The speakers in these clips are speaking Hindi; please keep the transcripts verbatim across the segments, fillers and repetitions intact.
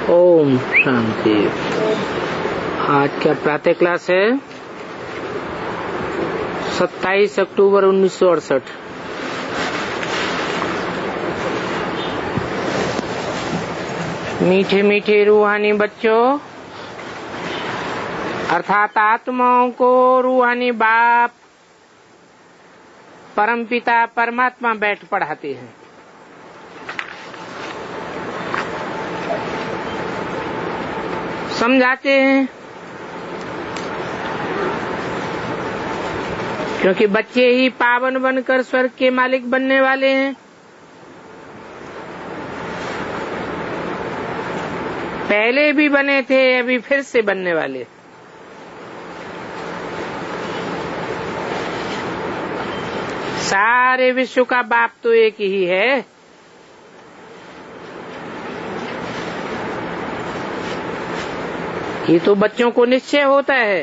ओम शांति। आज क्या प्रातः क्लास है? सत्ताईस अक्टूबर उन्नीस सौ अड़सठ। मीठे मीठे रूहानी बच्चों, अर्थात आत्माओं को रूहानी बाप परमपिता परमात्मा बैठ पढ़ाते हैं। समझाते हैं, क्योंकि बच्चे ही पावन बनकर स्वर्ग के मालिक बनने वाले हैं। पहले भी बने थे, अभी फिर से बनने वाले। सारे विश्व का बाप तो एक ही है। ये तो बच्चों को निश्चय होता है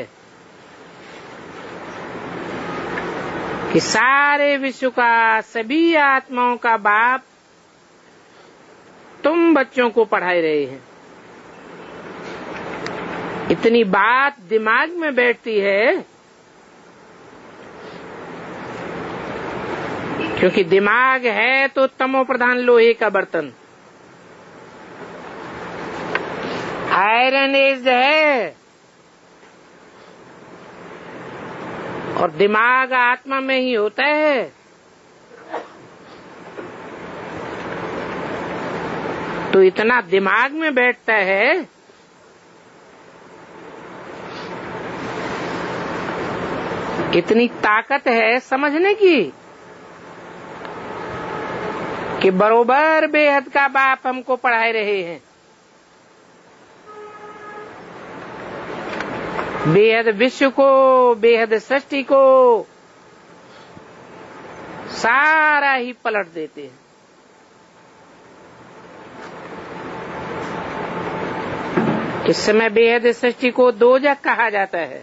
कि सारे विश्व का, सभी आत्माओं का बाप तुम बच्चों को पढ़ाई रहे हैं। इतनी बात दिमाग में बैठती है क्योंकि दिमाग है तो तमो प्रधान लोहे का बर्तन, आयरन एज है, और दिमाग आत्मा में ही होता है। तो इतना दिमाग में बैठता है इतनी ताकत है समझने की कि बरोबर बेहद का बाप हमको पढ़ाए रहे हैं। बेहद विश्व को, बेहद सृष्टि को सारा ही पलट देते हैं। इस समय बेहद सृष्टि को दोजख कहा जाता है।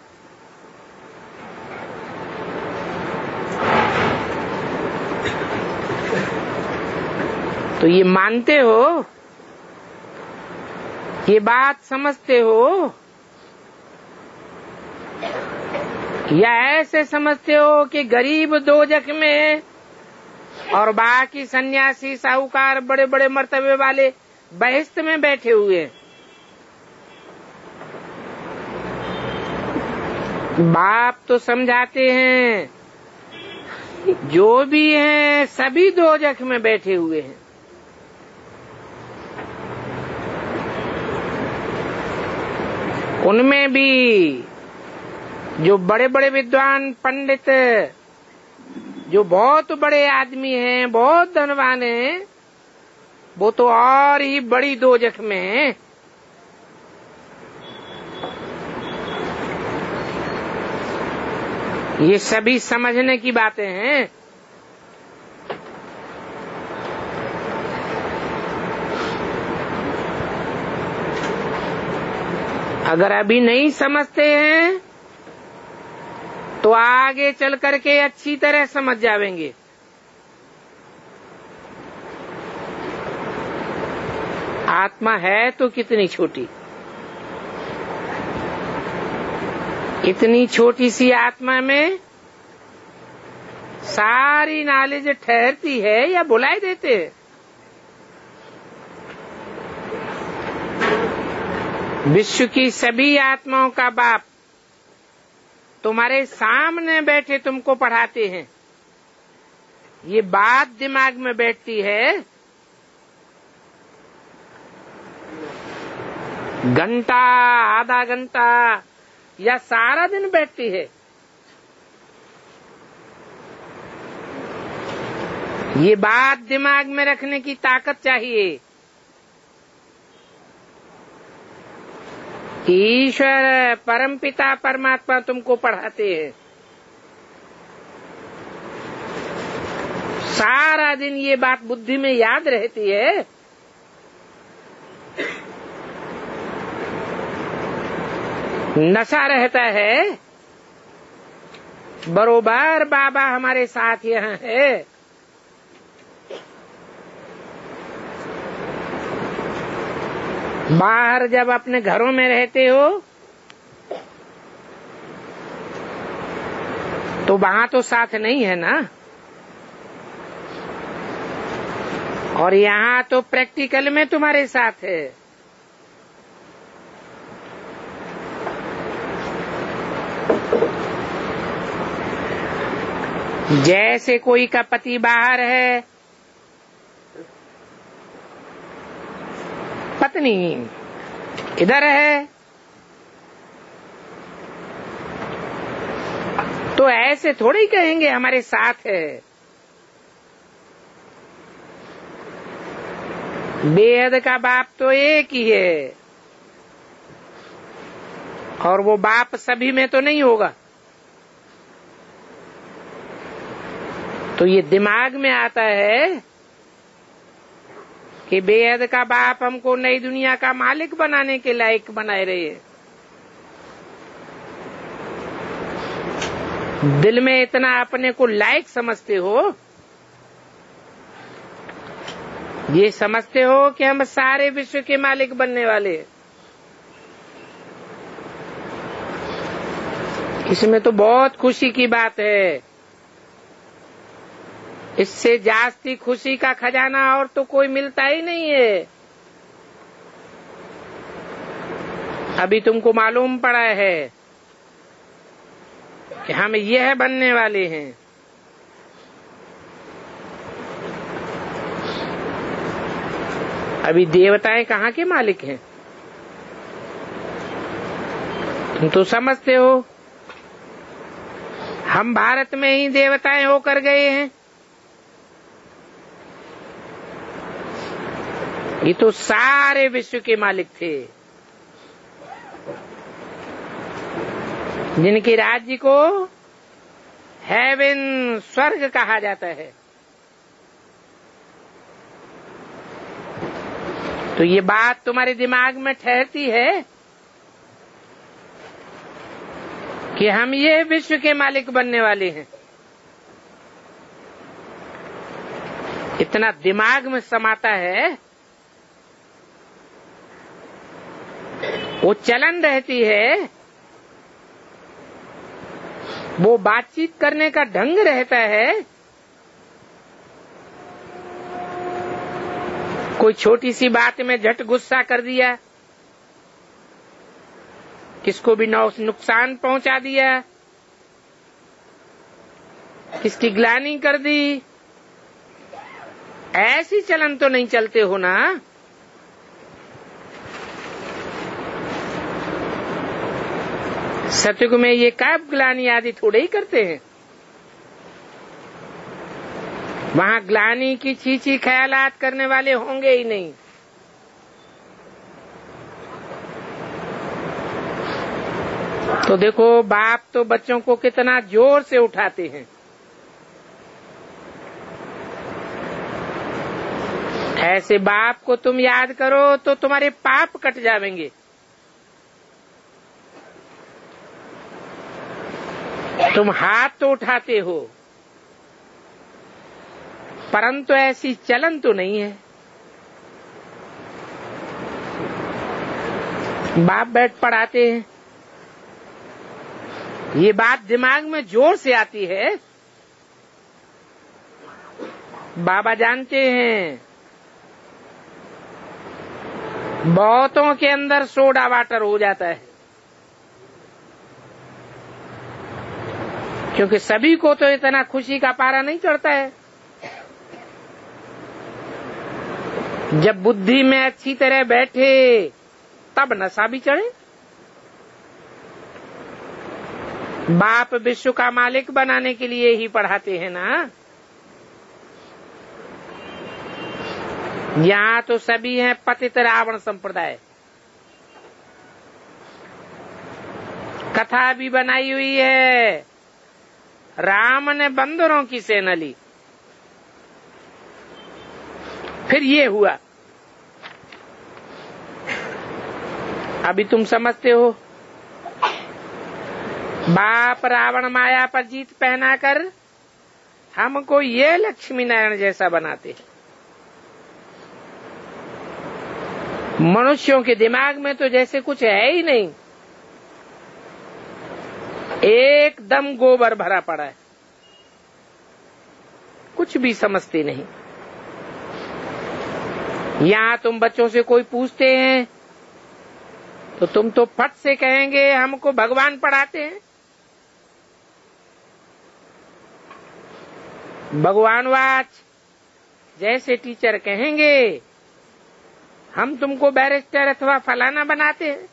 तो ये मानते हो, ये बात समझते हो, या ऐसे समझते हो कि गरीब दोजख में और बाकी सन्यासी साहूकार बड़े बड़े मर्तबे वाले बहिश्त में बैठे हुए हैं? बाप तो समझाते हैं जो भी हैं सभी दोजख में बैठे हुए हैं। उनमें भी जो बड़े बड़े विद्वान पंडित, जो बहुत बड़े आदमी हैं, बहुत धनवान हैं, वो तो और ही बड़ी दोजख में हैं। ये सभी समझने की बातें हैं। अगर अभी नहीं समझते हैं तो आगे चल करके अच्छी तरह समझ जाएंगे। आत्मा है तो कितनी छोटी, इतनी छोटी सी आत्मा में सारी नॉलेज ठहरती है या बुलाई देते हैं? विश्व की सभी आत्माओं का बाप तुम्हारे सामने बैठे तुमको पढ़ाते हैं। ये बात दिमाग में बैठती है। घंटा, आधा घंटा या सारा दिन बैठती है। ये बात दिमाग में रखने की ताकत चाहिए कि ईश्वर परमपिता परमात्मा तुमको पढ़ाते हैं। सारा दिन ये बात बुद्धि में याद रहती है। नशा रहता है, बरोबर बाबा हमारे साथ यहाँ है। बाहर जब अपने घरों में रहते हो तो वहां तो साथ नहीं है ना, और यहाँ तो प्रैक्टिकल में तुम्हारे साथ है। जैसे कोई का पति बाहर है, पत्नी इधर है, तो ऐसे थोड़ी कहेंगे हमारे साथ है। बेहद का बाप तो एक ही है, और वो बाप सभी में तो नहीं होगा। तो ये दिमाग में आता है कि बेहद का बाप हमको नई दुनिया का मालिक बनाने के लायक बनाए रहे हैं। दिल में इतना अपने को लायक समझते हो, ये समझते हो कि हम सारे विश्व के मालिक बनने वाले हैं। इसमें तो बहुत खुशी की बात है। इससे जास्ती खुशी का खजाना और तो कोई मिलता ही नहीं है। अभी तुमको मालूम पड़ा है कि हम यह बनने वाले हैं। अभी देवताएं कहाँ के मालिक हैं? तुम तो समझते हो हम भारत में ही देवताएं होकर गए हैं। ये तो सारे विश्व के मालिक थे, जिनके राज्य को हेवन, स्वर्ग कहा जाता है। तो ये बात तुम्हारे दिमाग में ठहरती है कि हम ये विश्व के मालिक बनने वाले हैं। इतना दिमाग में समाता है, वो चलन रहती है, वो बातचीत करने का ढंग रहता है। कोई छोटी सी बात में झट गुस्सा कर दिया, किसको भी नुकसान पहुंचा दिया, किसकी ग्लानि कर दी, ऐसी चलन तो नहीं चलते हो ना। सतयुग में ये कब ग्लानि आदि थोड़े ही करते हैं। वहां ग्लानि की छीछी ख्यालात करने वाले होंगे ही नहीं। तो देखो बाप तो बच्चों को कितना जोर से उठाते हैं। ऐसे बाप को तुम याद करो तो तुम्हारे पाप कट जाएंगे। तुम हाथ तो उठाते हो, परंतु ऐसी चलन तो नहीं है। बाप बैठ पढ़ाते हैं, ये बात दिमाग में जोर से आती है। बाबा जानते हैं बहुतों के अंदर सोडा वाटर हो जाता है, क्योंकि सभी को तो इतना खुशी का पारा नहीं चढ़ता है। जब बुद्धि में अच्छी तरह बैठे तब नशा भी चढ़े। बाप विश्व का मालिक बनाने के लिए ही पढ़ाते हैं ना। यहाँ तो सभी हैं पतित रावण संप्रदाय। कथा भी बनाई हुई है, राम ने बंदरों की सेना ली। फिर ये हुआ। अभी तुम समझते हो बाप रावण माया पर जीत पहनाकर हमको ये लक्ष्मी नारायण जैसा बनाते हैं। मनुष्यों के दिमाग में तो जैसे कुछ है ही नहीं, एकदम गोबर भरा पड़ा है, कुछ भी समझते नहीं। यहां तुम बच्चों से कोई पूछते हैं तो तुम तो फट से कहेंगे हमको भगवान पढ़ाते हैं। भगवानवाच जैसे टीचर कहेंगे हम तुमको बैरिस्टर अथवा फलाना बनाते हैं,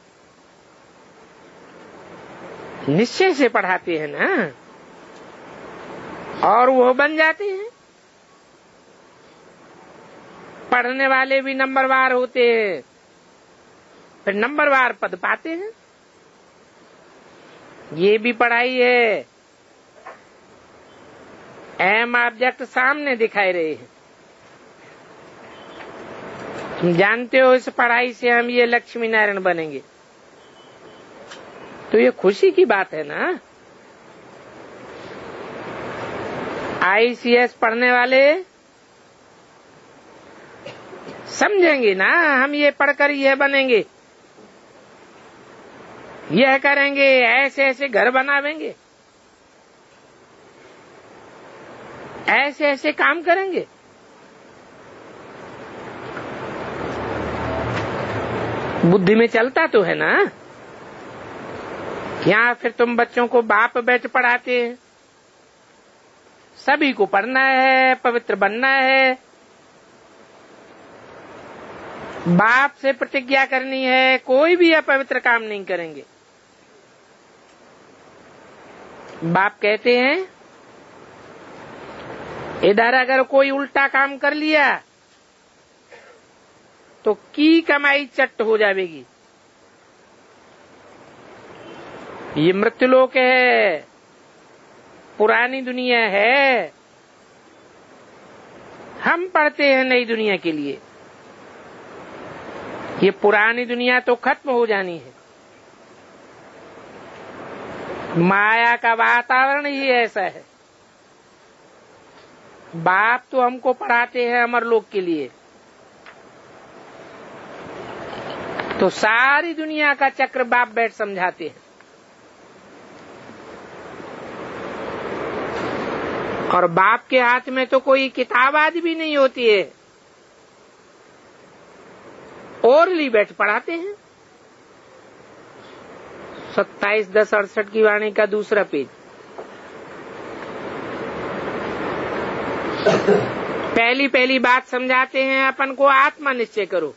निश्चय से पढ़ाते हैं ना, और वो बन जाते हैं। पढ़ने वाले भी नंबरवार होते हैं, फिर नंबरवार पद पाते हैं। ये भी पढ़ाई है। एम ऑब्जेक्ट सामने दिखाई रहे हैं। तुम जानते हो इस पढ़ाई से हम ये लक्ष्मी नारायण बनेंगे, तो ये खुशी की बात है ना। आई सी एस पढ़ने वाले समझेंगे ना हम ये पढ़कर यह बनेंगे, यह करेंगे, ऐसे ऐसे घर बनावेंगे, ऐसे ऐसे काम करेंगे। बुद्धि में चलता तो है ना। यहाँ फिर तुम बच्चों को बाप बैठ पढ़ाते हैं, सभी को पढ़ना है, पवित्र बनना है, बाप से प्रतिज्ञा करनी है, कोई भी अपवित्र काम नहीं करेंगे। बाप कहते हैं इधर अगर कोई उल्टा काम कर लिया तो की कमाई चट हो जाएगी। ये मृत्युलोक है, पुरानी दुनिया है, हम पढ़ते हैं नई दुनिया के लिए। ये पुरानी दुनिया तो खत्म हो जानी है। माया का वातावरण ही ऐसा है। बाप तो हमको पढ़ाते हैं अमरलोक के लिए, तो सारी दुनिया का चक्र बाप बैठ समझाते हैं। और बाप के हाथ में तो कोई किताब आदि भी नहीं होती है, ओरली बैठ पढ़ाते हैं। सत्ताईस दस अड़सठ की वाणी का दूसरा पेज। पहली पहली बात समझाते हैं अपन को आत्मा निश्चय करो।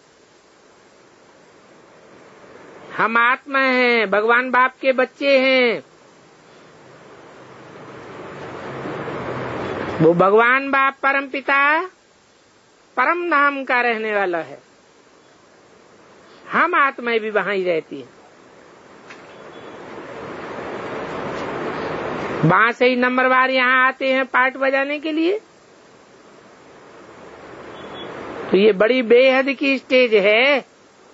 हम आत्मा हैं, भगवान बाप के बच्चे हैं। वो भगवान बाप परम पिता परम धाम का रहने वाला है। हम आत्माएं भी वहां ही रहती हैं। वहां से ही नंबरवार यहाँ आते हैं पार्ट बजाने के लिए। तो ये बड़ी बेहद की स्टेज है।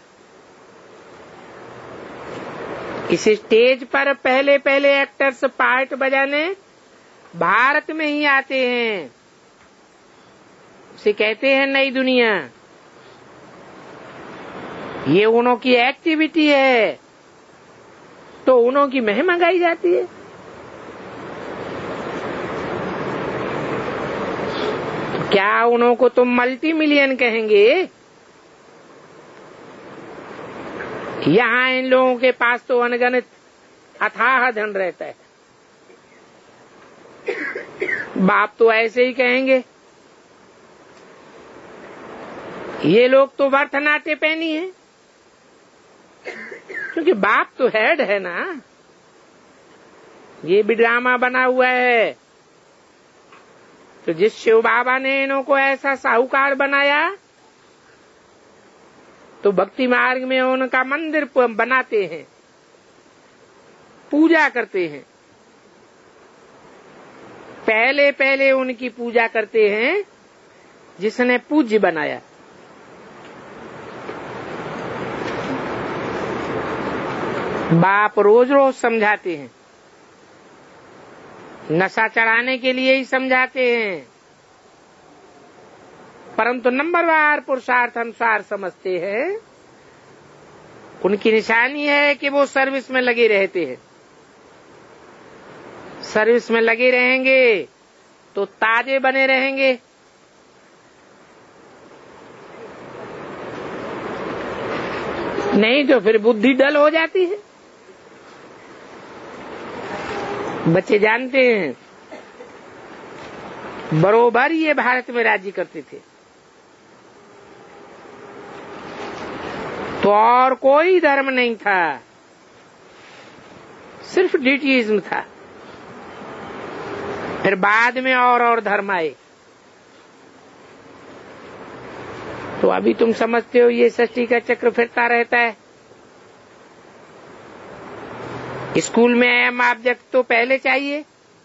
इस स्टेज पर पहले पहले एक्टर्स पार्ट बजाने भारत में ही आते हैं। उसे कहते हैं नई दुनिया। ये उन्हों की एक्टिविटी है, तो उन्हों की महिमा गाई जाती है। तो क्या उन्हों को तुम मल्टी मिलियन कहेंगे? यहाँ इन लोगों के पास तो अनगणित अथाह धन रहता है। बाप तो ऐसे ही कहेंगे। ये लोग तो भरतनाट्य पहनी है, क्योंकि बाप तो हेड है ना। ये भी ड्रामा बना हुआ है। तो जिस शिव बाबा ने इन्हों को ऐसा साहूकार बनाया, तो भक्ति मार्ग में उनका मंदिर बनाते हैं, पूजा करते हैं। पहले पहले उनकी पूजा करते हैं जिसने पूज्य बनाया। बाप रोज रोज समझाते हैं, नशा चढ़ाने के लिए ही समझाते हैं। परंतु नंबरवार पुरुषार्थ अनुसार समझते हैं, उनकी निशानी है कि वो सर्विस में लगे रहते हैं। सर्विस में लगे रहेंगे तो ताजे बने रहेंगे। नहीं तो फिर बुद्धि डल हो जाती है। बच्चे जानते हैं, बरोबर ये भारत में राज्य करते थे, तो और कोई धर्म नहीं था, सिर्फ डीटीइज्म था। फिर बाद में और और धर्म आए। तो अभी तुम समझते हो ये सृष्टि का चक्र फिरता रहता है। स्कूल में एम ऑब्जेक्ट तो पहले चाहिए।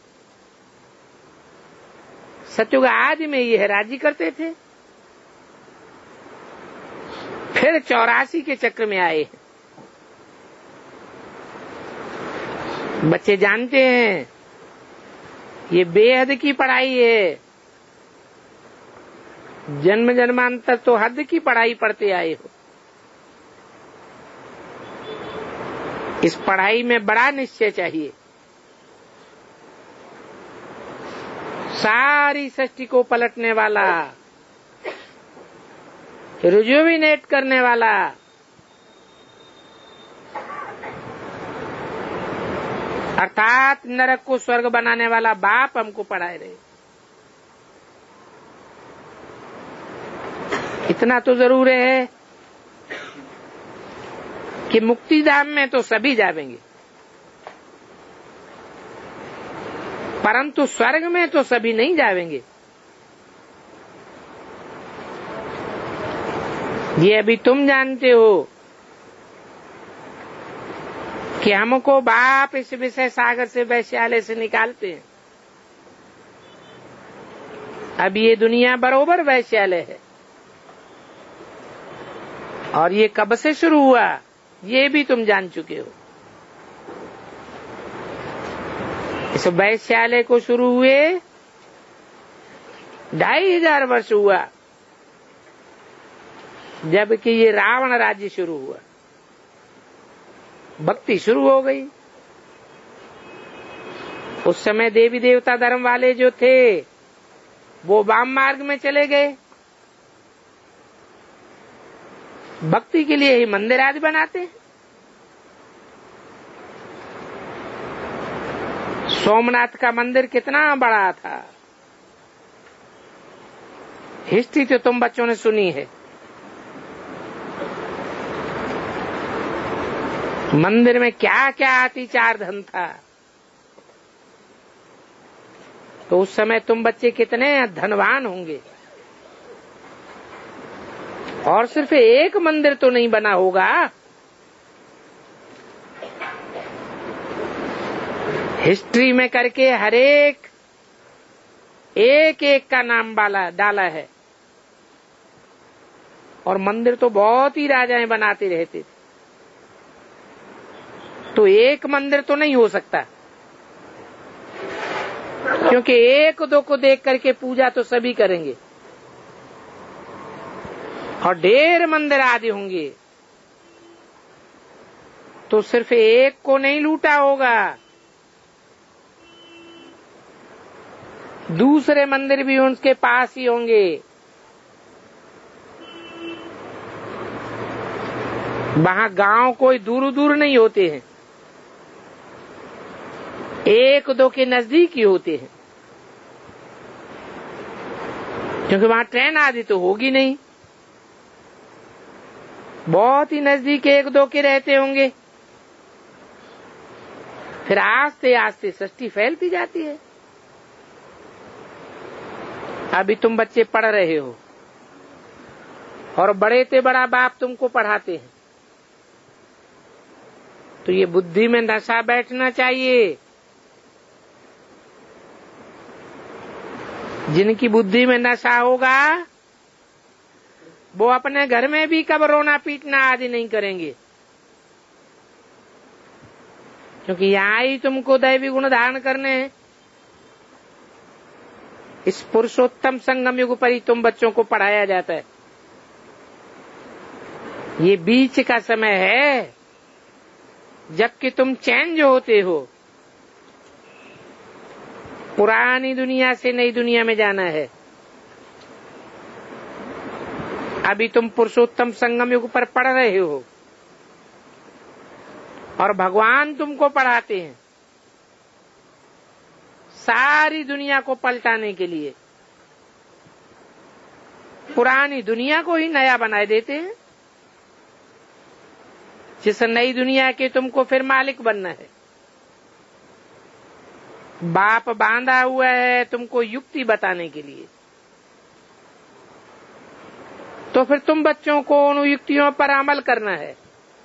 सतयुग आदि में यह राज्य करते थे, फिर चौरासी के चक्र में आए। बच्चे जानते हैं ये बेहद की पढ़ाई है। जन्म जन्मांतर तो हद की पढ़ाई पढ़ते आए हो। इस पढ़ाई में बड़ा निश्चय चाहिए। सारी सृष्टि को पलटने वाला, रिजुविनेट करने वाला, अर्थात नरक को स्वर्ग बनाने वाला बाप हमको पढ़ाए रहे। इतना तो जरूर है कि मुक्ति धाम में तो सभी जाएंगे, परंतु स्वर्ग में तो सभी नहीं जाएंगे। ये अभी तुम जानते हो कि हमको बाप इस विषय सागर से, वैश्यालय से निकालते हैं। अब ये दुनिया बरोबर वैश्यालय है। और ये कब से शुरू हुआ ये भी तुम जान चुके हो। इस वैश्यालय को शुरू हुए ढाई हजार वर्ष हुआ, जबकि ये रावण राज्य शुरू हुआ। भक्ति शुरू हो गई। उस समय देवी देवता धर्म वाले जो थे वो वाम मार्ग में चले गए। भक्ति के लिए ही मंदिर आदि बनाते हैं। सोमनाथ का मंदिर कितना बड़ा था, हिस्ट्री तो तुम बच्चों ने सुनी है। मंदिर में क्या क्या अतिचार धन था। तो उस समय तुम बच्चे कितने धनवान होंगे। और सिर्फ एक मंदिर तो नहीं बना होगा, हिस्ट्री में करके हर एक एक एक का नाम डाला डाला है। और मंदिर तो बहुत ही राजाएं बनाते रहते थे। तो एक मंदिर तो नहीं हो सकता, क्योंकि एक दो को देख करके पूजा तो सभी करेंगे और ढेर मंदिर आदि होंगे। तो सिर्फ एक को नहीं लूटा होगा, दूसरे मंदिर भी उनके पास ही होंगे। वहां गांव कोई दूर दूर नहीं होते हैं, एक दो के नजदीक ही होते हैं, क्योंकि वहां ट्रेन आदि तो होगी नहीं। बहुत ही नजदीक एक दो के रहते होंगे। फिर आस्ते आस्ते सृष्टि फैलती जाती है। अभी तुम बच्चे पढ़ रहे हो और बड़े ते बड़ा बाप तुमको पढ़ाते हैं, तो ये बुद्धि में नशा बैठना चाहिए। जिनकी बुद्धि में नशा होगा वो अपने घर में भी कब रोना पीटना आदि नहीं करेंगे, क्योंकि यहाँ ही तुमको दैवी गुण धारण करने हैं। इस पुरुषोत्तम संगम युग पर ही तुम बच्चों को पढ़ाया जाता है। ये बीच का समय है जबकि तुम चेंज होते हो। पुरानी दुनिया से नई दुनिया में जाना है। अभी तुम पुरुषोत्तम संगम युग पर पढ़ रहे हो और भगवान तुमको पढ़ाते हैं सारी दुनिया को पलटाने के लिए। पुरानी दुनिया को ही नया बनाए देते हैं, जिस नई दुनिया के तुमको फिर मालिक बनना है। बाप बांधा हुआ है तुमको युक्ति बताने के लिए, तो फिर तुम बच्चों को उन युक्तियों पर अमल करना है।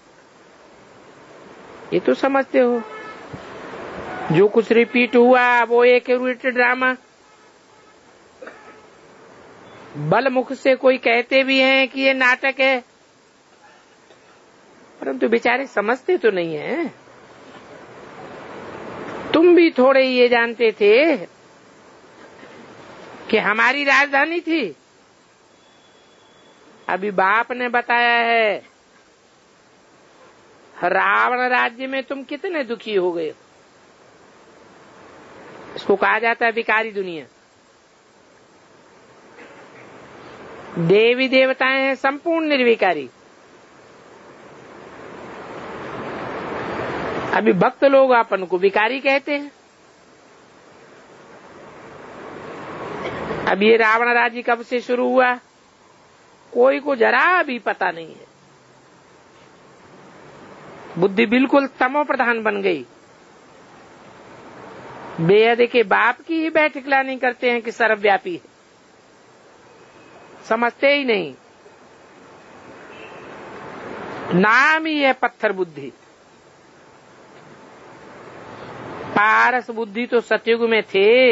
ये तो समझते हो। जो कुछ रिपीट हुआ वो एक रिपीटेड ड्रामा। बल मुख से कोई कहते भी हैं कि ये नाटक है, परंतु बेचारे समझते तो नहीं है। तुम भी थोड़े ये जानते थे कि हमारी राजधानी थी। अभी बाप ने बताया है रावण राज्य में तुम कितने दुखी हो गए। इसको कहा जाता है विकारी दुनिया। देवी देवताएं हैं संपूर्ण निर्विकारी। अभी भक्त लोग अपन को विकारी कहते हैं। अब ये रावण राज्य कब से शुरू हुआ कोई को जरा भी पता नहीं है। बुद्धि बिल्कुल तमो प्रधान बन गई। बेहद के बाप की ही बैठ ठिकलानी करते हैं कि सर्वव्यापी है, समझते ही नहीं। नाम ही है पत्थर बुद्धि। पारस बुद्धि तो सतयुग में थे,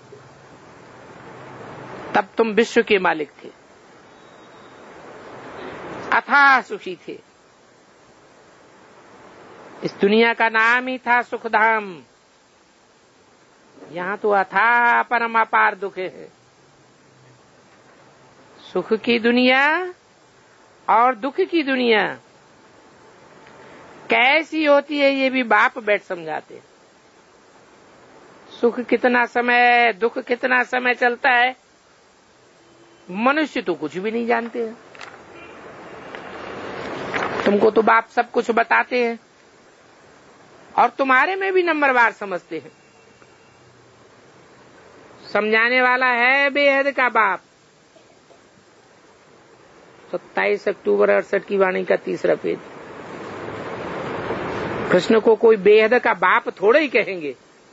तब तुम विश्व के मालिक थे, अथाह सुखी थे। इस दुनिया का नाम ही था सुखधाम। यहाँ तो अथाह परम अपार दुख है। सुख की दुनिया और दुख की दुनिया कैसी होती है ये भी बाप बैठ समझाते। सुख कितना समय, दुख कितना समय चलता है, मनुष्य तो कुछ भी नहीं जानते हैं। तुमको तो बाप सब कुछ बताते हैं और तुम्हारे में भी नंबरवार समझते हैं। समझाने वाला है बेहद का बाप। सत्ताईस अक्टूबर अड़सठ की वाणी का तीसरा पेज। कृष्ण को कोई बेहद का बाप थोड़े ही कहेंगे।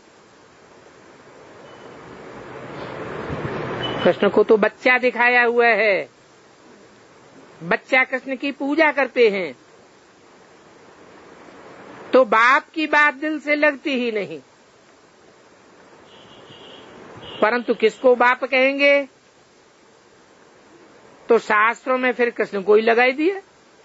कृष्ण को तो बच्चा दिखाया हुआ है। बच्चा कृष्ण की पूजा करते हैं तो बाप की बात दिल से लगती ही नहीं। परंतु किसको बाप कहेंगे तो शास्त्रों में फिर कृष्ण को ही लगाई दिया।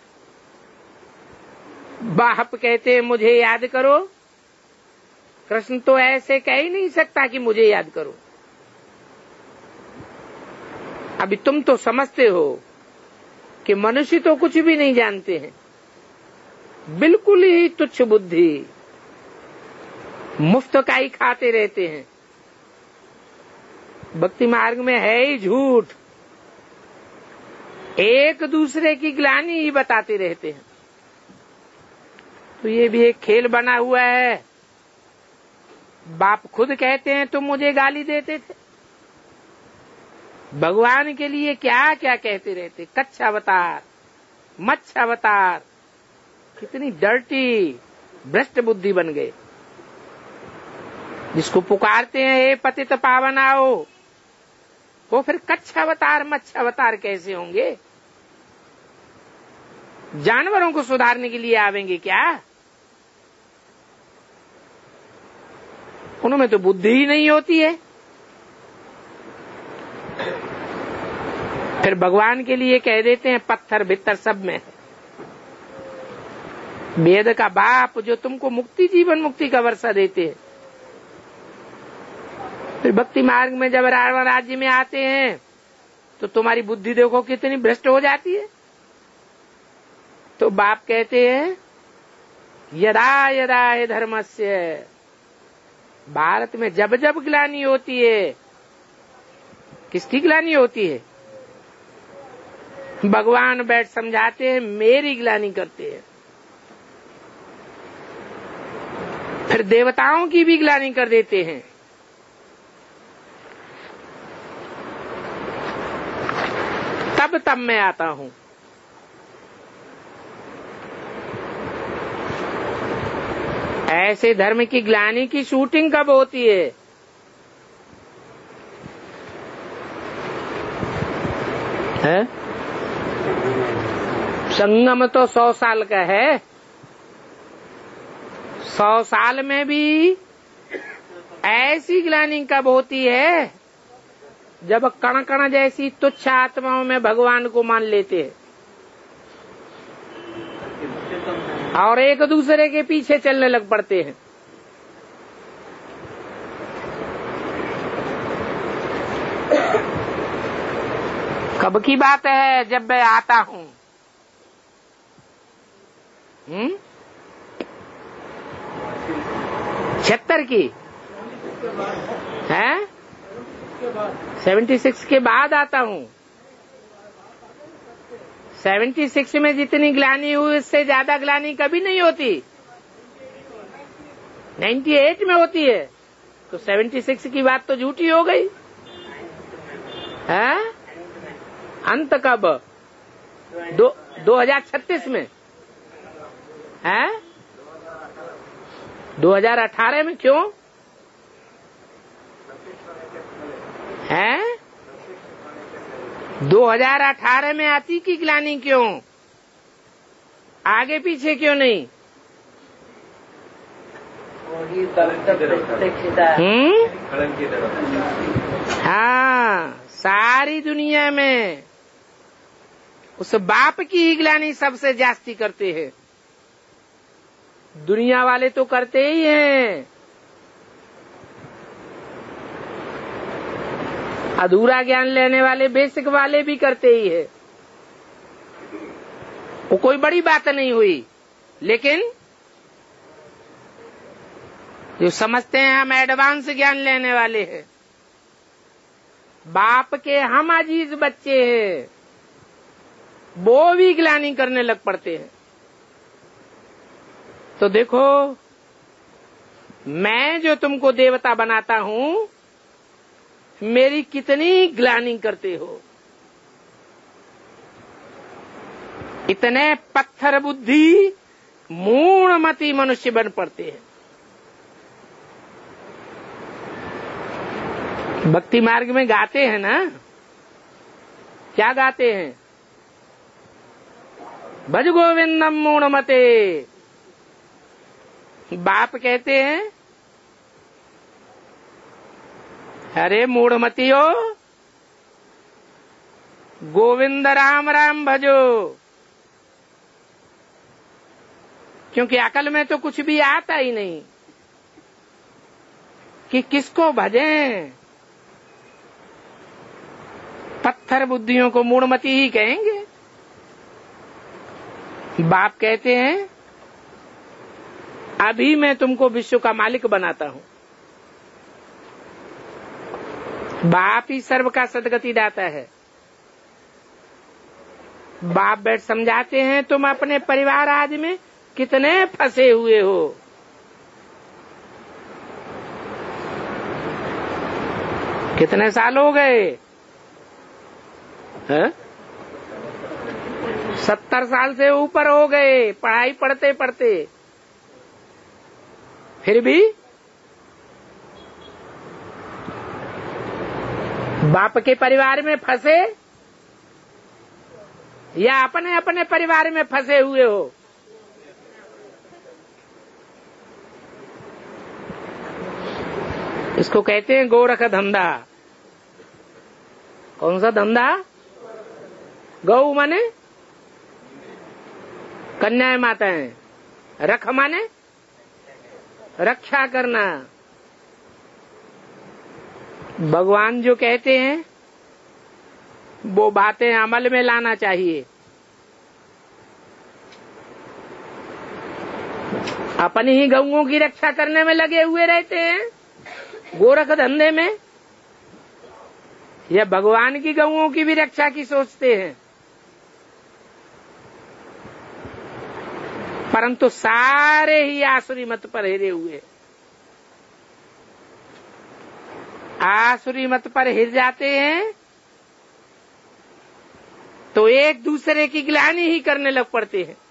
बाप कहते हैं मुझे याद करो। कृष्ण तो ऐसे कह ही नहीं सकता कि मुझे याद करो। अभी तुम तो समझते हो कि मनुष्य तो कुछ भी नहीं जानते हैं, बिल्कुल ही तुच्छ बुद्धि, मुफ्त का ही खाते रहते हैं। भक्ति मार्ग में है ही झूठ, एक दूसरे की ग्लानि ही बताते रहते हैं। तो ये भी एक खेल बना हुआ है। बाप खुद कहते हैं तुम मुझे गाली देते थे। भगवान के लिए क्या क्या कहते रहते, कच्छ अवतार, मच्छ अवतार। कितनी डर्टी भ्रष्ट बुद्धि बन गए। जिसको पुकारते हैं हे पतित पावन आओ, वो फिर कच्छ अवतार मच्छ अवतार कैसे होंगे? जानवरों को सुधारने के लिए आवेंगे क्या? उनमें तो बुद्धि ही नहीं होती है। फिर भगवान के लिए कह देते हैं पत्थर भीतर सब में है। वेद का बाप जो तुमको मुक्ति, जीवन मुक्ति का वर्षा देते हैं, फिर भक्ति मार्ग में जब रावण राज्य में आते हैं तो तुम्हारी बुद्धि देखो कितनी भ्रष्ट हो जाती है। तो बाप कहते हैं यदा यदा हे धर्मस्य, भारत में जब जब ग्लानि होती है, किसकी ग्लानि होती है? भगवान बैठ समझाते हैं, मेरी ग्लानि करते हैं। फिर देवताओं की भी ग्लानि कर देते हैं। तब तब मैं आता हूं। ऐसे धर्म की ग्लानि की शूटिंग कब होती है? है? संगम तो सौ साल का है। सौ साल में भी ऐसी ग्लानि कब होती है जब कण कण जैसी तुच्छ आत्माओं में भगवान को मान लेते हैं और एक दूसरे के पीछे चलने लग पड़ते हैं। कब की बात है? जब मैं आता हूं। हम्म छिहत्तर की है, सेवेंटी सिक्स के बाद आता हूं। सेवेंटी सिक्स में जितनी ग्लानि हुई उससे ज्यादा ग्लानि कभी नहीं होती। नाइन्टी एट में होती है। तो सेवेंटी सिक्स की बात तो झूठी हो गई है। अंत कब? दो दो हजार छत्तीस में है। दो हजार अठारह में क्यों है? दो हजार अठारह में आती की ग्लानि क्यों? आगे पीछे क्यों नहीं? हम्म हाँ, सारी दुनिया में उस बाप की ही ग्लानि सबसे जास्ती करते हैं। दुनिया वाले तो करते ही हैं, अधूरा ज्ञान लेने वाले बेसिक वाले भी करते ही है। वो कोई बड़ी बात नहीं हुई। लेकिन जो समझते हैं हम एडवांस ज्ञान लेने वाले हैं, बाप के हम अजीज बच्चे हैं, वो भी ग्लानि करने लग पड़ते हैं। तो देखो, मैं जो तुमको देवता बनाता हूं, मेरी कितनी ग्लानि करते हो। इतने पत्थर बुद्धि मूढ़मती मनुष्य बन पड़ते हैं। भक्ति मार्ग में गाते हैं ना, क्या गाते हैं? भज गोविंदम मूढ़मते। बाप कहते हैं, अरे मूढ़मतियो, गोविंद राम राम भजो। क्योंकि अकल में तो कुछ भी आता ही नहीं कि किसको भजें। पत्थर बुद्धियों को मूढ़मती ही कहेंगे। बाप कहते हैं, अभी मैं तुमको विश्व का मालिक बनाता हूं। बाप ही सर्व का सदगति दाता है। बाप बैठ समझाते हैं, तुम अपने परिवार आदि में कितने फंसे हुए हो। कितने साल हो गए? सत्तर साल से ऊपर हो गए पढ़ाई पढ़ते पढ़ते। फिर भी बाप के परिवार में फंसे या अपने अपने परिवार में फंसे हुए हो? इसको कहते हैं गोरख धंधा। कौन सा धंधा? गौ माने कन्याएं माताएं, रख माने रक्षा करना। भगवान जो कहते हैं वो बातें अमल में लाना चाहिए। अपनी ही गऊओं की रक्षा करने में लगे हुए रहते हैं, गोरख धंधे में, या भगवान की गऊओं की भी रक्षा की सोचते हैं। परंतु सारे ही आसुरी मत पर हिरे हुए, आसुरी मत पर हिर जाते हैं तो एक दूसरे की ग्लानि ही करने लग पड़ते हैं।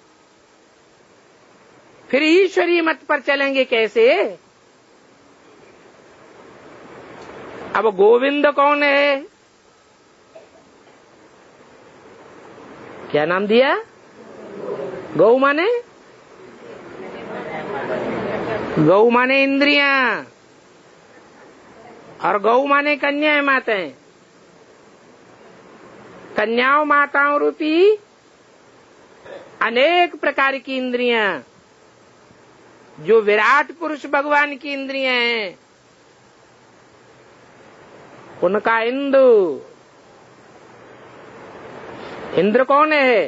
फिर ईश्वरीय मत पर चलेंगे कैसे? अब गोविंद कौन है? क्या नाम दिया? गौ माने गौ माने इंद्रियां, और गौ माने कन्याएं माताएं। कन्याओं माताओं रूपी अनेक प्रकार की इंद्रियां जो विराट पुरुष भगवान की इंद्रियां हैं, उनका इंदु। इंद्र कौन है?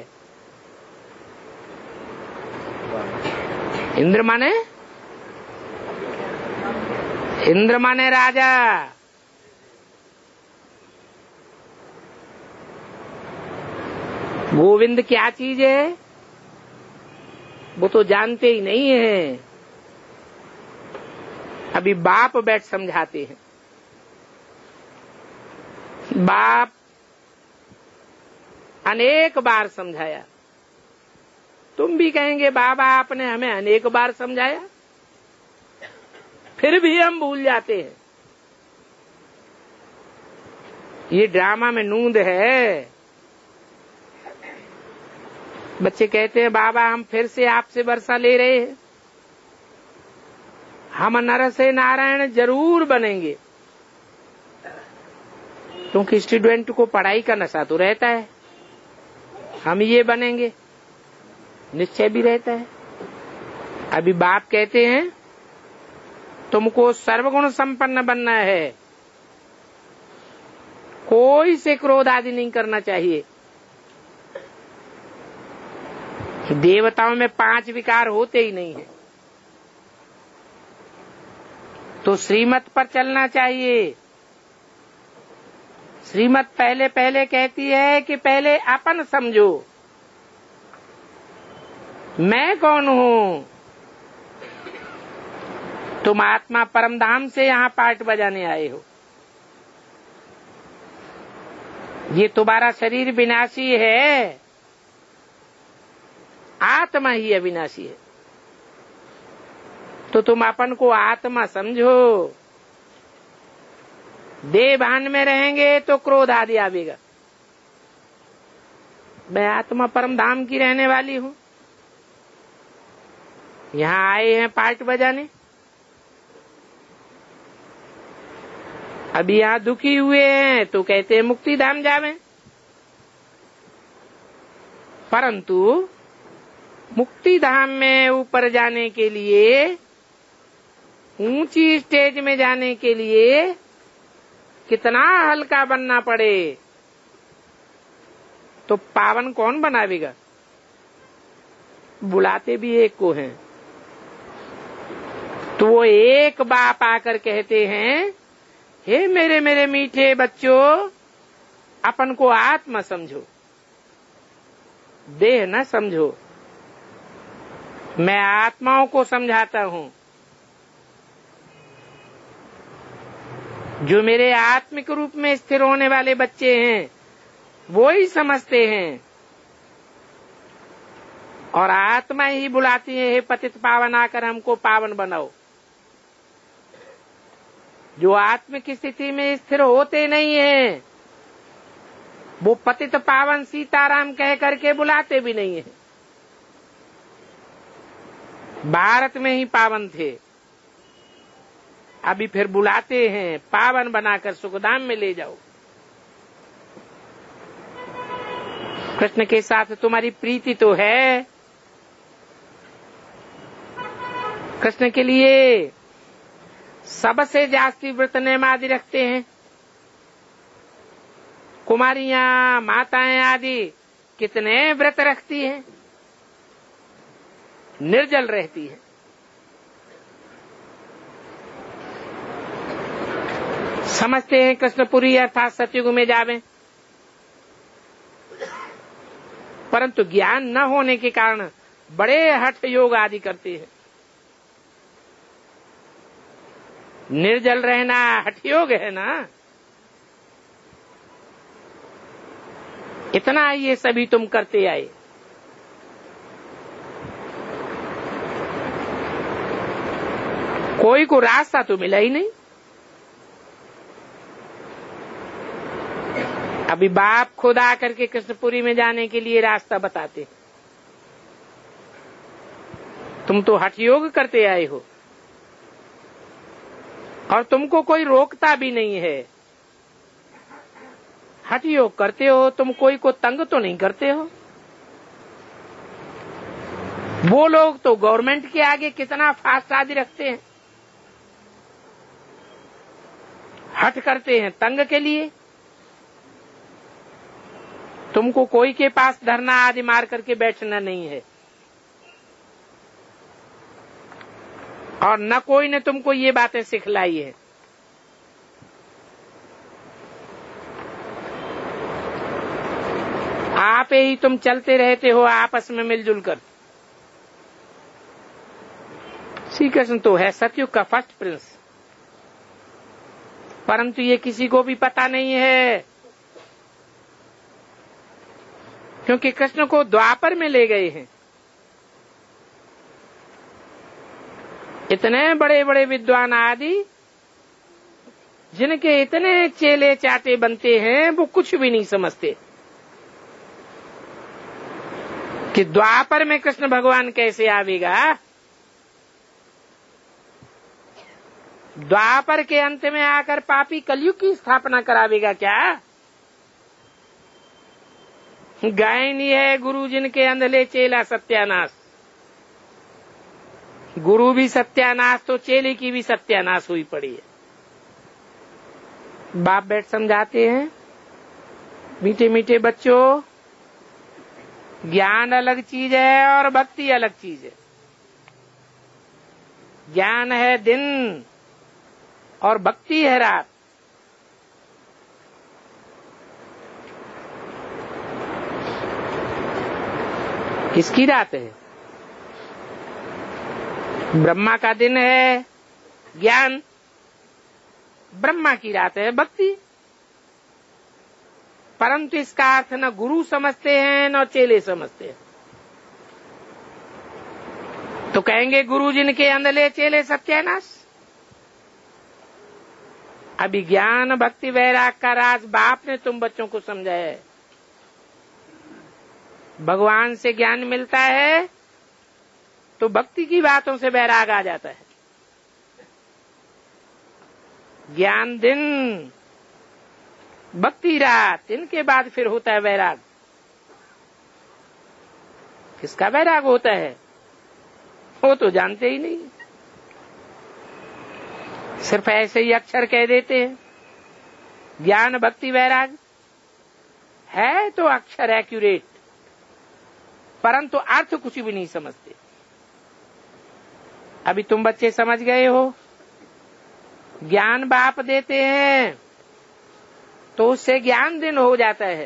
इंद्र माने इंद्र माने राजा। गोविंद क्या चीज है वो तो जानते ही नहीं है। अभी बाप बैठ समझाते हैं। बाप अनेक बार समझाया। तुम भी कहेंगे बाबा आपने हमें अनेक बार समझाया, फिर भी हम भूल जाते हैं। ये ड्रामा में नूंद है। बच्चे कहते हैं बाबा हम फिर से आपसे वर्षा ले रहे हैं, हम नर से नारायण जरूर बनेंगे। क्योंकि स्टूडेंट को पढ़ाई का नशा तो रहता है, हम ये बनेंगे, निश्चय भी रहता है। अभी बाप कहते हैं तुमको सर्वगुण संपन्न बनना है, कोई से क्रोध आदि नहीं करना चाहिए। देवताओं में पांच विकार होते ही नहीं है, तो श्रीमत पर चलना चाहिए। श्रीमत पहले पहले कहती है कि पहले अपन समझो, मैं कौन हूं। तुम आत्मा परमधाम से यहाँ पाठ बजाने आए हो। ये तुम्हारा शरीर विनाशी है, आत्मा ही अविनाशी है। तो तुम अपन को आत्मा समझो। देह भान में रहेंगे तो क्रोध आदि आवेगा। मैं आत्मा परम धाम की रहने वाली हूं, यहाँ आए हैं पाठ बजाने। अभी यहाँ दुखी हुए हैं तो कहते हैं मुक्ति धाम जावें, परंतु मुक्ति धाम में ऊपर जाने के लिए, ऊंची स्टेज में जाने के लिए कितना हल्का बनना पड़े, तो पावन कौन बनावेगा? बुलाते भी एक को हैं। तो वो एक बाप आकर कहते हैं हे मेरे मेरे मीठे बच्चों, अपन को आत्मा समझो, देह न समझो। मैं आत्माओं को समझाता हूं। जो मेरे आत्मिक रूप में स्थिर होने वाले बच्चे हैं वो ही समझते हैं, और आत्मा ही बुलाती है हे पतित पावन आकर हमको पावन बनाओ। जो आत्मिक स्थिति में स्थिर होते नहीं है वो पतित पावन सीताराम कह करके बुलाते भी नहीं है। भारत में ही पावन थे, अभी फिर बुलाते हैं पावन बनाकर सुखधाम में ले जाओ। कृष्ण के साथ तुम्हारी प्रीति तो है, कृष्ण के लिए सबसे जास्ती व्रत नेम आदि रखते हैं, कुमारियां, माताएं आदि कितने व्रत रखती हैं, निर्जल रहती हैं। समझते हैं कृष्णपुरी अर्थात सतयुग में जावे, परंतु ज्ञान न होने के कारण बड़े हठ योग आदि करते हैं। निर्जल रहना हठ योग है ना। इतना ये सभी तुम करते आए। कोई को रास्ता तो मिला ही नहीं। अभी बाप खुद आकर के कृष्णपुरी में जाने के लिए रास्ता बताते। तुम तो हठ योग करते आए हो और तुमको कोई रोकता भी नहीं है। हठ योग करते हो, तुम कोई को तंग तो नहीं करते हो। वो लोग तो गवर्नमेंट के आगे कितना फास्ट आदि रखते हैं, हठ करते हैं तंग के लिए। तुमको कोई के पास धरना आदि मार करके बैठना नहीं है, और न कोई ने तुमको ये बातें सिखलाई है। आप ही तुम चलते रहते हो आपस में मिलजुल कर। श्री कृष्ण तो है सतयुग का फर्स्ट प्रिंस, परंतु ये किसी को भी पता नहीं है, क्योंकि कृष्ण को द्वापर में ले गए हैं। इतने बड़े बड़े विद्वान आदि जिनके इतने चेले चाटे बनते हैं, वो कुछ भी नहीं समझते कि द्वापर में कृष्ण भगवान कैसे आवेगा। द्वापर के अंत में आकर पापी कलयुग की स्थापना करावेगा क्या? गायनी है गुरु जिनके अंधले चेला सत्यानाश। गुरु भी सत्यानाश तो चेले की भी सत्यानाश हुई पड़ी है। बाप बैठ समझाते हैं, मीठे मीठे बच्चों, ज्ञान अलग चीज है और भक्ति अलग चीज है। ज्ञान है दिन और भक्ति है रात। किसकी रात है? ब्रह्मा का दिन है ज्ञान, ब्रह्मा की रात है भक्ति। परंतु इसका अर्थ न गुरु समझते हैं न चेले समझते हैं। तो कहेंगे गुरु जिनके अंधले चेले सत्यानाश। अभी ज्ञान भक्ति वैराग का राज बाप ने तुम बच्चों को समझाया है। भगवान से ज्ञान मिलता है तो भक्ति की बातों से वैराग आ जाता है। ज्ञान दिन, भक्ति रात, इनके बाद फिर होता है वैराग। किसका वैराग होता है वो तो जानते ही नहीं, सिर्फ ऐसे ही अक्षर कह देते हैं। ज्ञान भक्ति वैराग है तो अक्षर एक्यूरेट, परंतु अर्थ कुछ भी नहीं समझते। अभी तुम बच्चे समझ गए हो, ज्ञान बाप देते हैं तो उससे ज्ञान दिन हो जाता है,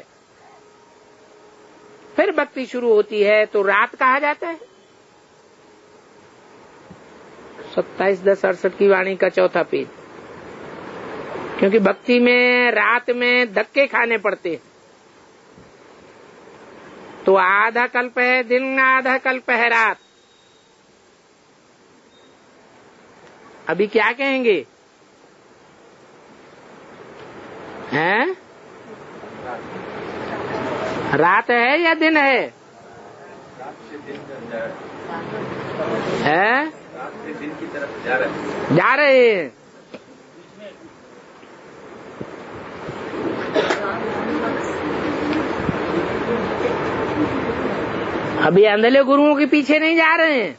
फिर भक्ति शुरू होती है तो रात कहा जाता है। सत्ताईस दस अड़सठ की वाणी का चौथा पेज। क्योंकि भक्ति में रात में धक्के खाने पड़ते हैं। तो आधा कल्प है दिन, आधा कल्प है रात। अभी क्या कहेंगे? हैं? रात है या दिन है? है? रात से दिन की तरफ जा रहे जा रहे हैं। अभी अंधले गुरुओं के पीछे नहीं जा रहे हैं,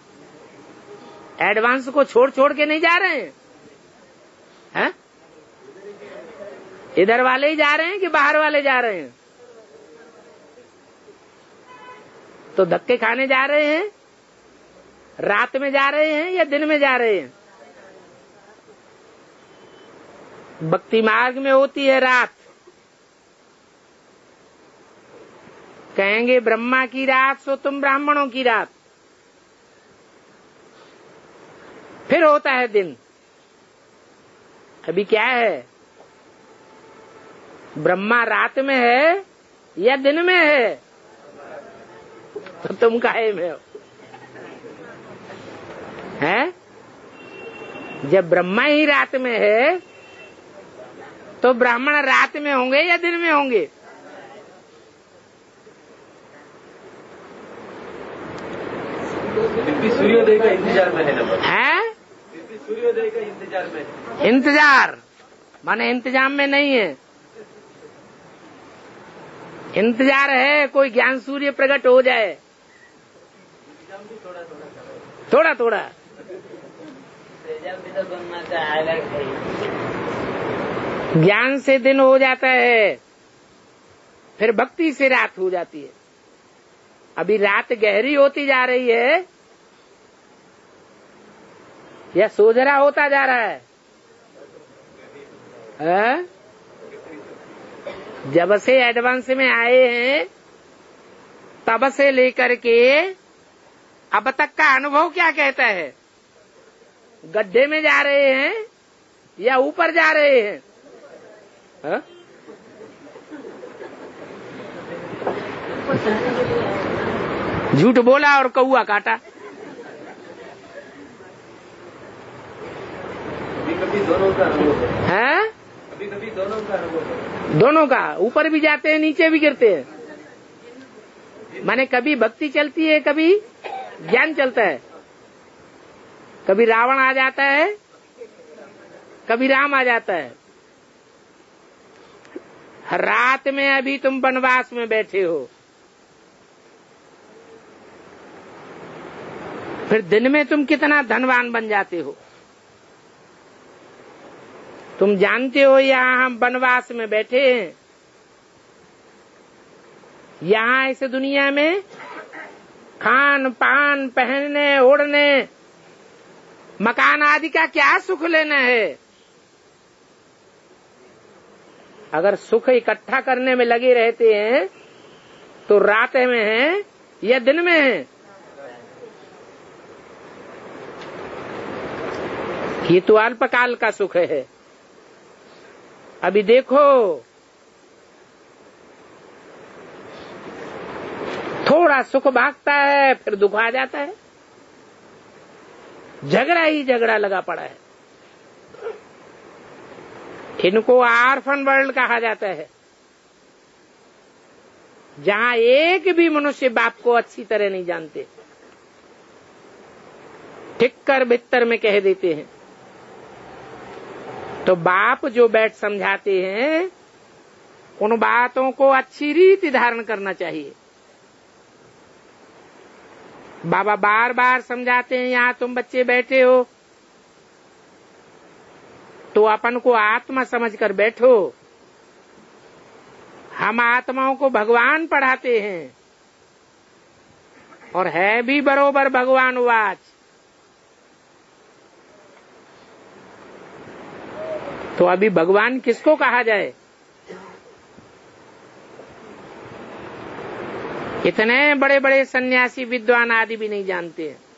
एडवांस को छोड़ छोड़ के नहीं जा रहे हैं, हैं? इधर वाले ही जा रहे हैं कि बाहर वाले जा रहे हैं? तो धक्के खाने जा रहे हैं, रात में जा रहे हैं या दिन में जा रहे हैं? भक्ति मार्ग में होती है रात। कहेंगे ब्रह्मा की रात सो तुम ब्राह्मणों की रात। फिर होता है दिन। अभी क्या है? ब्रह्मा रात में है या दिन में है? तो तुम काहे में हो? हैं? जब ब्रह्मा ही रात में है तो ब्राह्मण रात में होंगे या दिन में होंगे? सूर्योदय का इंतजार में है ना? हैं? सूर्योदय का इंतजार में है। इंतजार माने इंतजाम में नहीं है। इंतजार है कोई ज्ञान सूर्य प्रकट हो जाए, थोड़ा थोड़ा थोड़ा। ज्ञान से दिन हो जाता है, फिर भक्ति से रात हो जाती है। अभी रात गहरी होती जा रही है या सोझरा होता जा रहा है? है? जब से एडवांस में आए हैं तब से लेकर के अब तक का अनुभव क्या कहता है? गड्ढे में जा रहे हैं या ऊपर जा रहे हैं? है? झूठ बोला और कौआ काटा। कभी दोनों का अनुभव है, कभी कभी दोनों का अनुभव दोनों का। ऊपर भी जाते हैं, नीचे भी गिरते हैं। माने कभी भक्ति चलती है, कभी ज्ञान चलता है। कभी रावण आ जाता है, कभी राम आ जाता है। रात में अभी तुम वनवास में बैठे हो, फिर दिन में तुम कितना धनवान बन जाते हो। तुम जानते हो यहाँ हम वनवास में बैठे हैं, यहाँ इस दुनिया में खान पान पहनने ओढ़ने मकान आदि का क्या सुख लेना है। अगर सुख इकट्ठा करने में लगे रहते हैं तो रात में है या दिन में है? ये तो अल्पकाल का सुख है। अभी देखो, थोड़ा सुख भागता है फिर दुख आ जाता है। झगड़ा ही झगड़ा लगा पड़ा है। इनको आर्फन वर्ल्ड कहा जाता है, जहां एक भी मनुष्य बाप को अच्छी तरह नहीं जानते, ठीक कर भीतर में कह देते हैं। तो बाप जो बैठ समझाते हैं उन बातों को अच्छी रीति धारण करना चाहिए। बाबा बार बार समझाते हैं, यहाँ तुम बच्चे बैठे हो तो अपन को आत्मा समझकर बैठो। हम आत्माओं को भगवान पढ़ाते हैं और है भी बरोबर भगवान वाच। तो अभी भगवान किसको कहा जाए? इतने बड़े बड़े सन्यासी विद्वान आदि भी नहीं जानते हैं।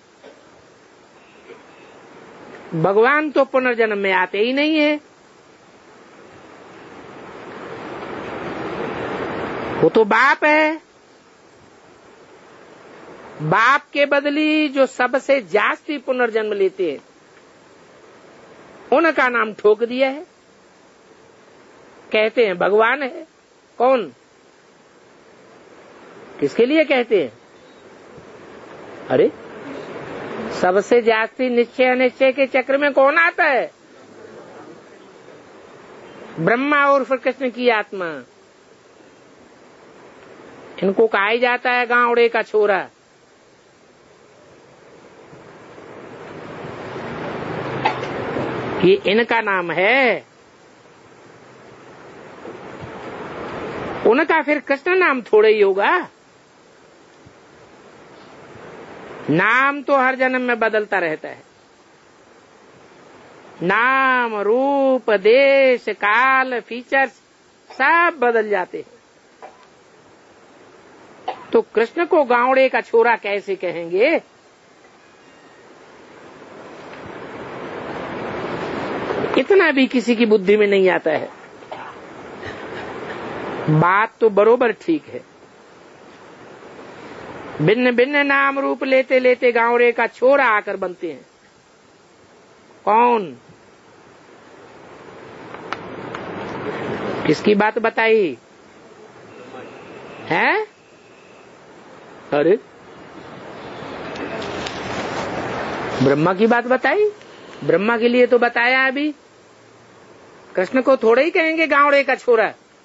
भगवान तो पुनर्जन्म में आते ही नहीं है। वो तो बाप है। बाप के बदली जो सबसे जास्ती पुनर्जन्म लेते हैं उनका नाम ठोक दिया है, कहते हैं भगवान है। कौन? किसके लिए कहते हैं? अरे सबसे जास्ती निश्चय अनिश्चय के चक्र में कौन आता है? ब्रह्मा और फिर कृष्ण की आत्मा। इनको कहा ही जाता है गांवड़े का छोरा। ये इनका नाम है। उनका फिर कृष्ण नाम थोड़ा ही होगा। नाम तो हर जन्म में बदलता रहता है। नाम, रूप, देश, काल, फीचर्स सब बदल जाते हैं। तो कृष्ण को गावड़े का छोरा कैसे कहेंगे? इतना भी किसी की बुद्धि में नहीं आता है। बात तो बरोबर ठीक है। भिन्न भिन्न नाम रूप लेते लेते गावड़े का छोरा आकर बनते हैं। कौन? किसकी बात बताई है? अरे ब्रह्मा की बात बताई। ब्रह्मा के लिए तो बताया अभी। कृष्ण को थोड़े ही कहेंगे गावड़े का छोरा।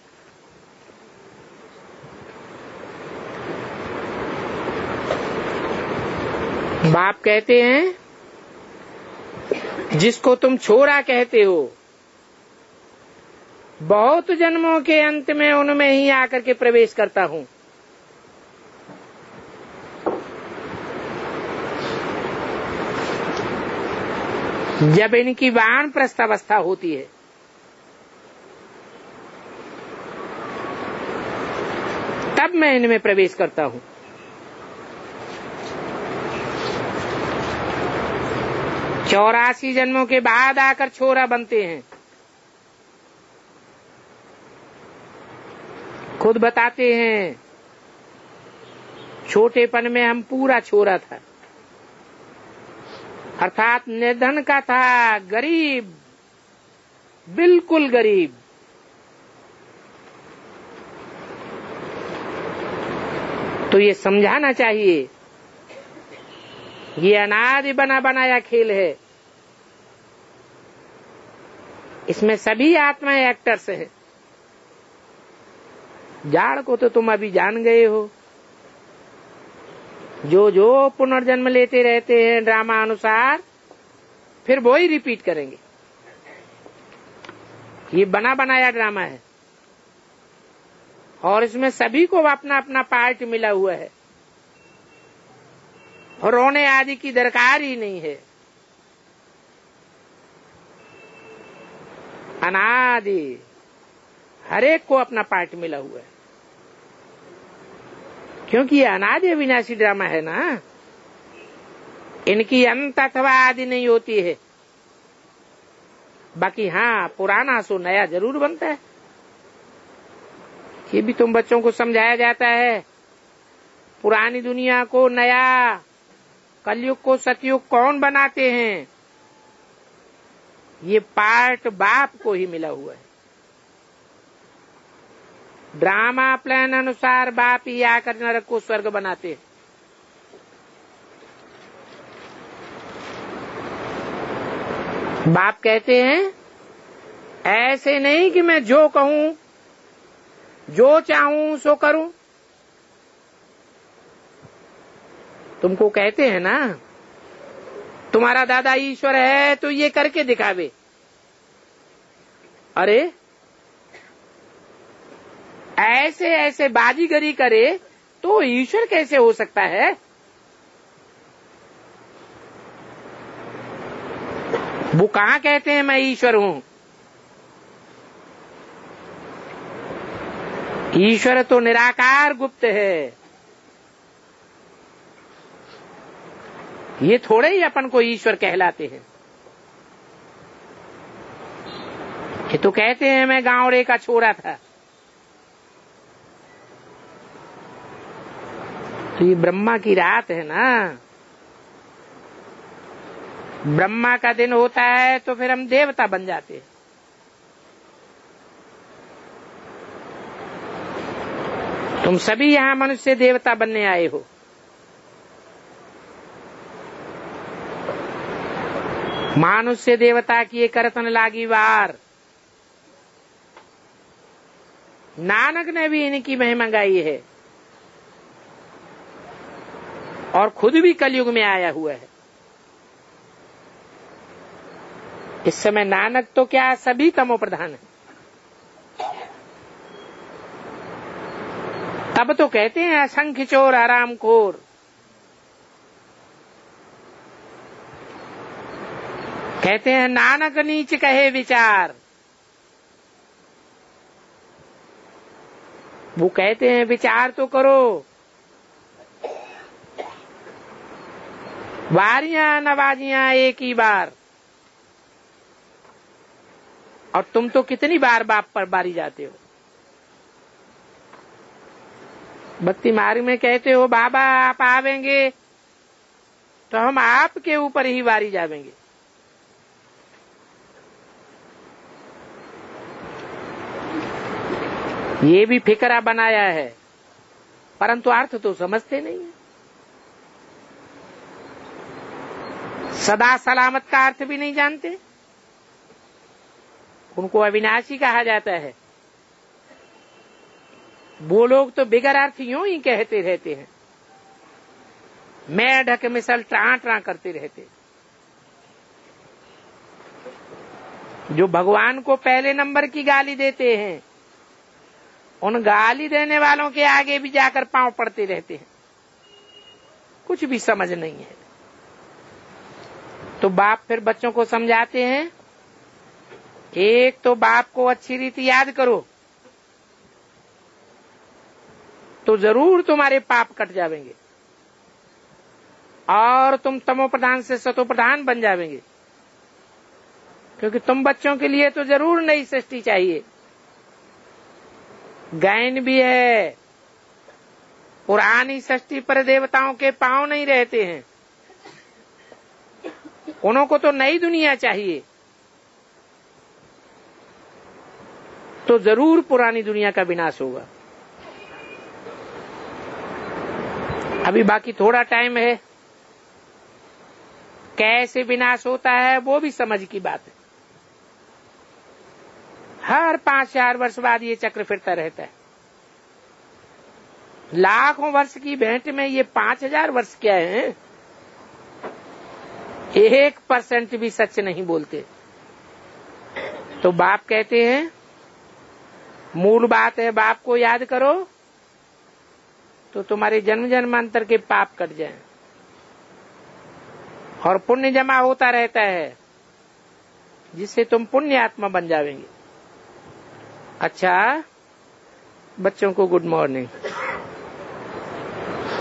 बाप कहते हैं जिसको तुम छोरा कहते हो, बहुत जन्मों के अंत में उनमें ही आकर के प्रवेश करता हूं। जब इनकी वानप्रस्थ अवस्था होती है तब मैं इनमें प्रवेश करता हूं। चौरासी जन्मों के बाद आकर छोरा बनते हैं। खुद बताते हैं छोटेपन में हम पूरा छोरा था, अर्थात निर्धन का था, गरीब, बिल्कुल गरीब। तो ये समझाना चाहिए ये अनादि बना बनाया खेल है। इसमें सभी आत्माएं एक्टर्स हैं। जाड़ को तो तुम अभी जान गए हो। जो जो पुनर्जन्म लेते रहते हैं ड्रामा अनुसार, फिर वो ही रिपीट करेंगे। ये बना बनाया ड्रामा है और इसमें सभी को अपना अपना पार्ट मिला हुआ है और रोने आदि की दरकार ही नहीं है। अनादि हर एक को अपना पार्ट मिला हुआ है, क्योंकि ये अनादि अविनाशी ड्रामा है ना। इनकी अंत अथवा आदि नहीं होती है। बाकी हाँ, पुराना सो नया जरूर बनता है। ये भी तुम बच्चों को समझाया जाता है। पुरानी दुनिया को नया, कलयुग को सतयुग कौन बनाते हैं? ये पार्ट बाप को ही मिला हुआ है। ड्रामा प्लान अनुसार बाप ही आकर नरक को स्वर्ग बनाते हैं। बाप कहते हैं ऐसे नहीं कि मैं जो कहूं, जो चाहूं सो करूं। तुमको कहते हैं ना तुम्हारा दादा ईश्वर है तो ये करके दिखावे। अरे ऐसे ऐसे बाजीगरी करे तो ईश्वर कैसे हो सकता है? वो कहाँ कहते हैं मैं ईश्वर हूं? ईश्वर तो निराकार गुप्त है। ये थोड़े ही अपन को ईश्वर कहलाते हैं। ये तो कहते हैं मैं गावड़े का छोरा था। तो ये ब्रह्मा की रात है ना। ब्रह्मा का दिन होता है तो फिर हम देवता बन जाते हैं। तुम सभी यहाँ मनुष्य देवता बनने आए हो। मानुष्य देवता की करतन लागी वार। नानक ने भी इनकी महिमा गाई है और खुद भी कलयुग में आया हुआ है। इस समय नानक तो क्या सभी तमो प्रधान है। अब तो कहते हैं असंख्य चोर हरामखोर, कहते हैं नानक नीच कहे विचार। वो कहते हैं विचार तो करो, वारियां नवाजियां एक ही बार। और तुम तो कितनी बार बाप पर बारी जाते हो। भक्ति मार्ग में कहते हो बाबा आप आवेंगे तो हम आपके ऊपर ही बारी जावेंगे। ये भी फिकरा बनाया है, परंतु अर्थ तो समझते नहीं है। सदा सलामत का अर्थ भी नहीं जानते। उनको अविनाशी कहा जाता है। वो लोग तो बिगर अर्थ यूं ही कहते रहते हैं, मैं ढक मिसल ट्रा ट्रा करते रहते। जो भगवान को पहले नंबर की गाली देते हैं, उन गाली देने वालों के आगे भी जाकर पांव पड़ते रहते हैं। कुछ भी समझ नहीं है। तो बाप फिर बच्चों को समझाते हैं, एक तो बाप को अच्छी रीति याद करो तो जरूर तुम्हारे पाप कट जावेंगे और तुम तमो प्रधान से सतो प्रधान बन जावेंगे। क्योंकि तुम बच्चों के लिए तो जरूर नई सृष्टि चाहिए। गायन भी है, पुरानी सृष्टि पर देवताओं के पांव नहीं रहते हैं। उन्हों को तो नई दुनिया चाहिए। तो जरूर पुरानी दुनिया का विनाश होगा। अभी बाकी थोड़ा टाइम है। कैसे विनाश होता है वो भी समझ की बात है। हर पांच चार वर्ष बाद ये चक्र फिरता रहता है। लाखों वर्ष की भेंट में ये पांच हजार वर्ष क्या है? एक परसेंट भी सच नहीं बोलते। तो बाप कहते हैं मूल बात है, बाप को याद करो तो तुम्हारे जन्म जन्मांतर के पाप कट जाएं और पुण्य जमा होता रहता है, जिससे तुम पुण्य आत्मा बन जावेंगे। अच्छा, बच्चों को गुड मॉर्निंग।